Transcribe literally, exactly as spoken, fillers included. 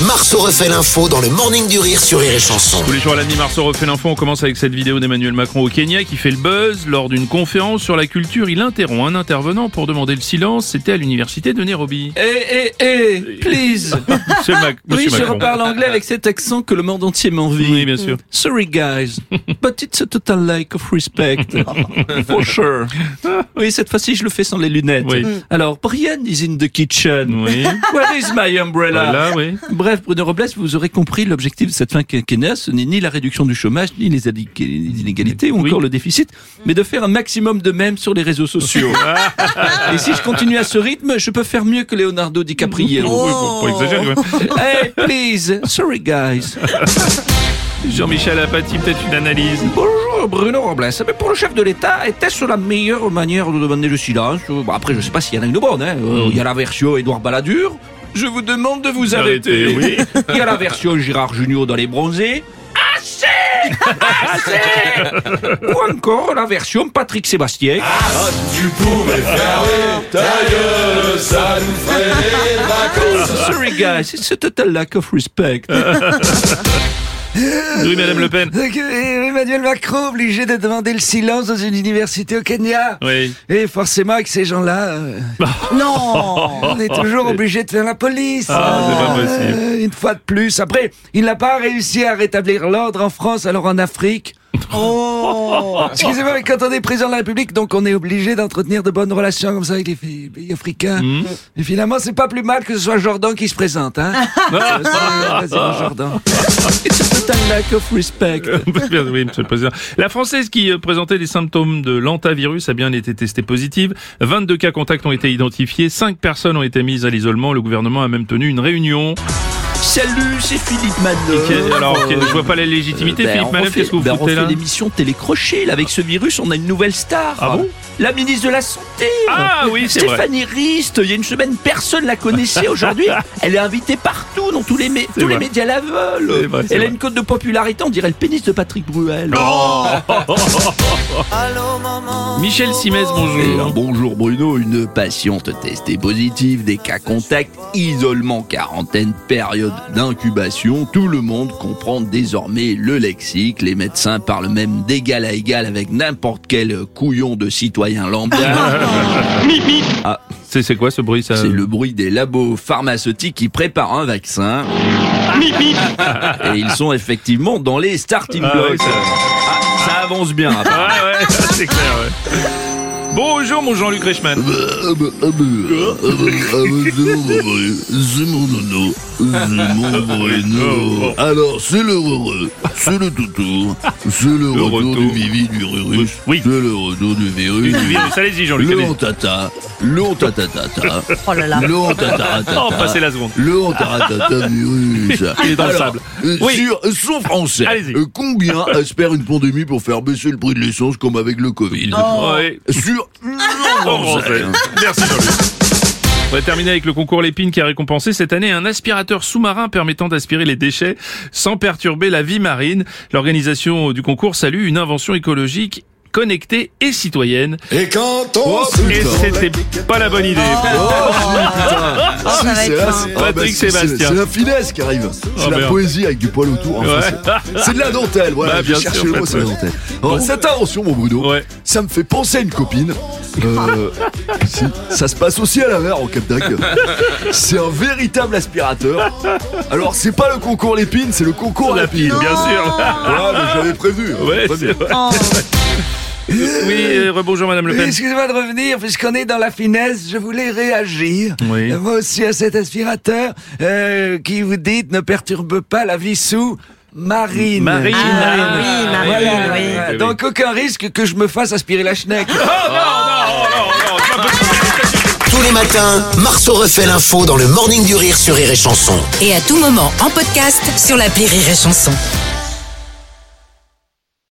Marceau refait l'info dans le Morning du Rire sur Rire et Chanson. Tous les jours à la nuit, Marceau refait l'info. On commence avec cette vidéo d'Emmanuel Macron au Kenya qui fait le buzz. Lors d'une conférence sur la culture, il interrompt un intervenant pour demander le silence. C'était à l'université de Nairobi. Eh, eh, eh, please. Monsieur, Mac- Monsieur Oui, je Macron. reparle anglais avec cet accent que le monde entier m'envie. Oui, bien sûr. Sorry guys, but it's a total lack of respect. For sure. Oui, cette fois-ci, je le fais sans les lunettes. Oui. Alors, Brian is in the kitchen. Oui. Where is my umbrella? Voilà, oui. Bref, Bruno Robles, vous aurez compris l'objectif de cette fin quinquennat, ce n'est ni la réduction du chômage, ni les, adi- les inégalités, ou Oui. encore le déficit, mais de faire un maximum de mèmes sur les réseaux sociaux. Et si je continue à ce rythme, je peux faire mieux que Leonardo DiCaprio. Oui, faut pas exagérer. Ouais. Hey, please, sorry guys. Jean-Michel Apathy, peut-être une analyse. Bonjour Bruno Robles. Mais pour le chef de l'État, était-ce la meilleure manière de demander le silence? Bon, après, je sais pas s'il y en a une bonne. Hein. Euh, Il y a la version Édouard Balladur. Je vous demande de vous arrêter. Arrêtez, oui. Il y a la version Gérard Junior dans Les Bronzés. Assez Assez Ou encore la version Patrick Sébastien. Tu pouvais fermer ta gueule, ça nous ferait des vacances. Sorry guys, it's a total lack of respect. Oui, Madame Le Pen. Donc, euh, Emmanuel Macron obligé de demander le silence dans une université au Kenya. Oui. Et forcément avec ces gens-là, euh, Non. on est toujours obligé de faire la police. Ah, c'est pas possible. Euh, une fois de plus. Après, il n'a pas réussi à rétablir l'ordre en France, alors en Afrique. Oh. Excusez-moi, mais quand on est président de la République, donc on est obligé d'entretenir de bonnes relations comme ça avec les fi- pays africains. Mmh. Et finalement, c'est pas plus mal que ce soit Jordan qui se présente, hein. Vas-y, Jordan. It's a total lack of respect. Oui, Monsieur le Président. La Française qui euh, présentait des symptômes de l'antavirus a bien été testée positive. vingt-deux cas contacts ont été identifiés. cinq personnes ont été mises à l'isolement. Le gouvernement a même tenu une réunion. Salut, c'est Philippe Manœuvre. Ok, alors, ok, je vois pas la légitimité. Ben, Philippe on Manœuvre, refait- qu'est-ce que vous ben, on foutez refait là? l'émission télécrochée. Là, avec ce virus, on a une nouvelle star. Ah bon? La ministre de la Santé. Ah oui, c'est vrai. Stéphanie Rist. Il y a une semaine, personne la connaissait. Aujourd'hui, elle est invitée partout, dans tous les, mé- tous les vrai. médias la veulent. C'est vrai, c'est Elle a vrai. une cote de popularité, on dirait le pénis de Patrick Bruel. Oh Michel Simès, Et bonjour. un bonjour Bruno, une patiente testée positive, des cas contacts, isolement, quarantaine, période d'incubation. Tout le monde comprend désormais le lexique. Les médecins parlent même d'égal à égal avec n'importe quel couillon de citoyen lambda. Ah, C'est c'est quoi ce bruit ça? c'est le bruit des labos pharmaceutiques qui préparent un vaccin. Et ils sont effectivement dans les starting Ah blocks. ouais, ça- Ah, ça avance bien. apparemment. Ah ouais, c'est clair, ouais. Bonjour mon Jean-Luc Reichmann. C'est mon nono, c'est mon Bruno. Alors, c'est le heureux, c'est le toutou, c'est le, Le retour retour. du vivi du virus, Oui. c'est le retour du virus. Du virus. Allez-y Jean-Luc, Le allez-y. ontata, le ontatatata, Oh là là. le ontatatata. Oh, passez la seconde. Le ontatatata virus. Il est dans le Alors, sable. euh, Oui. Sur son français, Allez-y. euh, combien espère une pandémie pour faire baisser le prix de l'essence comme avec le Covid? Ouais. Sur En son français. français. Merci Jean-Luc. On va terminer avec le concours Lépine qui a récompensé cette année un aspirateur sous-marin permettant d'aspirer les déchets sans perturber la vie marine. L'organisation du concours salue une invention écologique connectée et citoyenne. Et quand on se Et c'était pas la bonne idée. Oh, ça va être fin. Patrick c'est- Sébastien. C'est c'est la finesse qui arrive. C'est Oh, la merde. poésie avec du poil autour. Enfin, Ouais. c'est- C'est de la dentelle. Voilà, Bah, j'ai bien cherché sûr, le mot, en c'est fait, la dentelle. Alors, cette invention, mon Bruno, Ouais. ça me fait penser à une copine. Euh, si, ça se passe aussi à la mer, au Cap d'Agde. C'est un véritable aspirateur. Alors, c'est pas le concours Lépine, c'est le concours La Lapine. pile, bien sûr. Ouais, mais j'avais prévu. Ouais, Prévu. c'est vrai. Oh. Oui, euh, rebonjour Madame Le Pen. Excusez-moi de revenir, puisqu'on est dans la finesse, je voulais réagir. Oui. Euh, Moi aussi à cet aspirateur euh, qui, vous dites, ne perturbe pas la vie sous marine. Marine. Ah, Marine. oui, Ah, Marine, oui, oui. oui, oui. Donc aucun risque que je me fasse aspirer la schneck. Oh non, non, non, non, c'est pas possible. Tous les matins, Marceau refait l'info dans le Morning du Rire sur Rire et Chanson. Et à tout moment en podcast sur l'appli Rire et Chanson.